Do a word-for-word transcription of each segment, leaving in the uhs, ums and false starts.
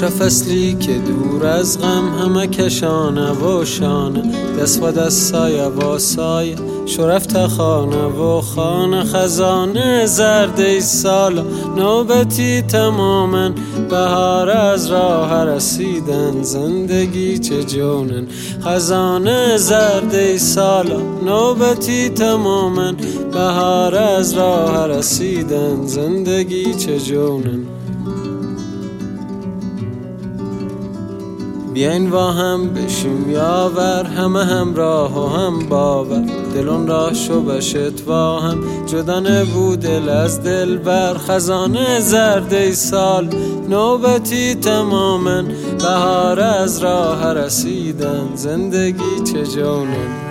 چه فصلی که دور از غم همه کشانه و شانه، دست و دست سایه و سایه شو رفته خانه و خانه. خزانه زرد سال نوبتی تمامن، بهار از راه رسیدن زندگی چه جونن. خزانه زرد سال نوبتی تمامن، بهار از راه رسیدن زندگی چه جونن. بیاین با هم بشیم یاور، همه همراه و هم باور. دلون راه شو بشت و هم جدا نبود دل از دل بر. خزانه زرد سال نوبتی تمامن، بهار از راه رسیدن زندگی چه جونن.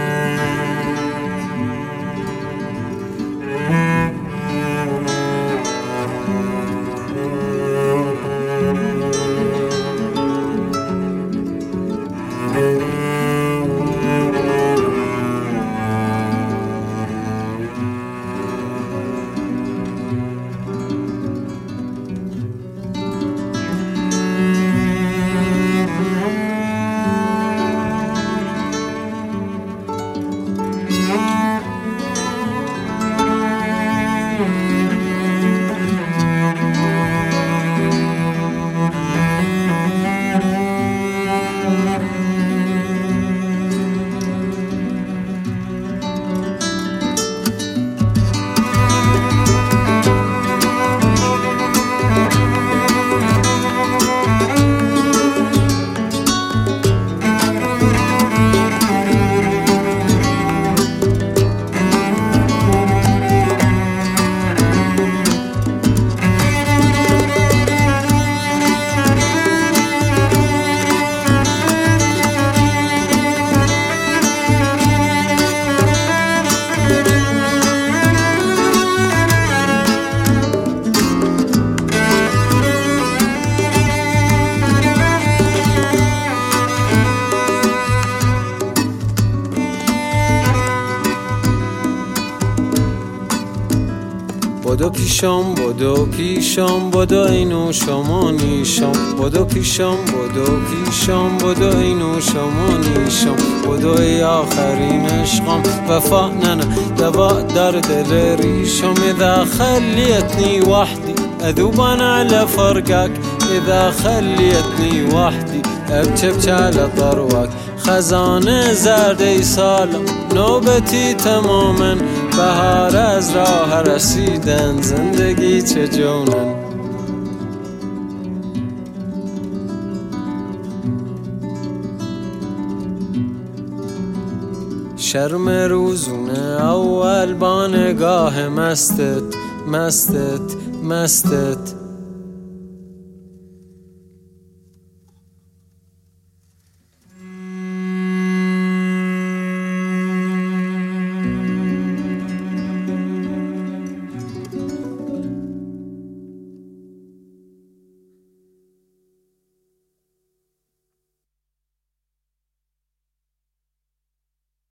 بدو پیشم بدو پیشم بدو اینو شما نیشم. بدو پیشم بدو پیشم بدو اینو شما نیشم. بدو ای آخرین عشقم وفا ننه دوا در دل ریشم. اذا خليتني وحدي اذوب انا على فرقك، اذا خليتني وحدي ابكي ابكي على طروك. خزانه زرد سالم نوبتی تمامن، بهار از راه رسیدن زندگی چه جونن. شرم روزونه اول با نگاه مستت مستت مستت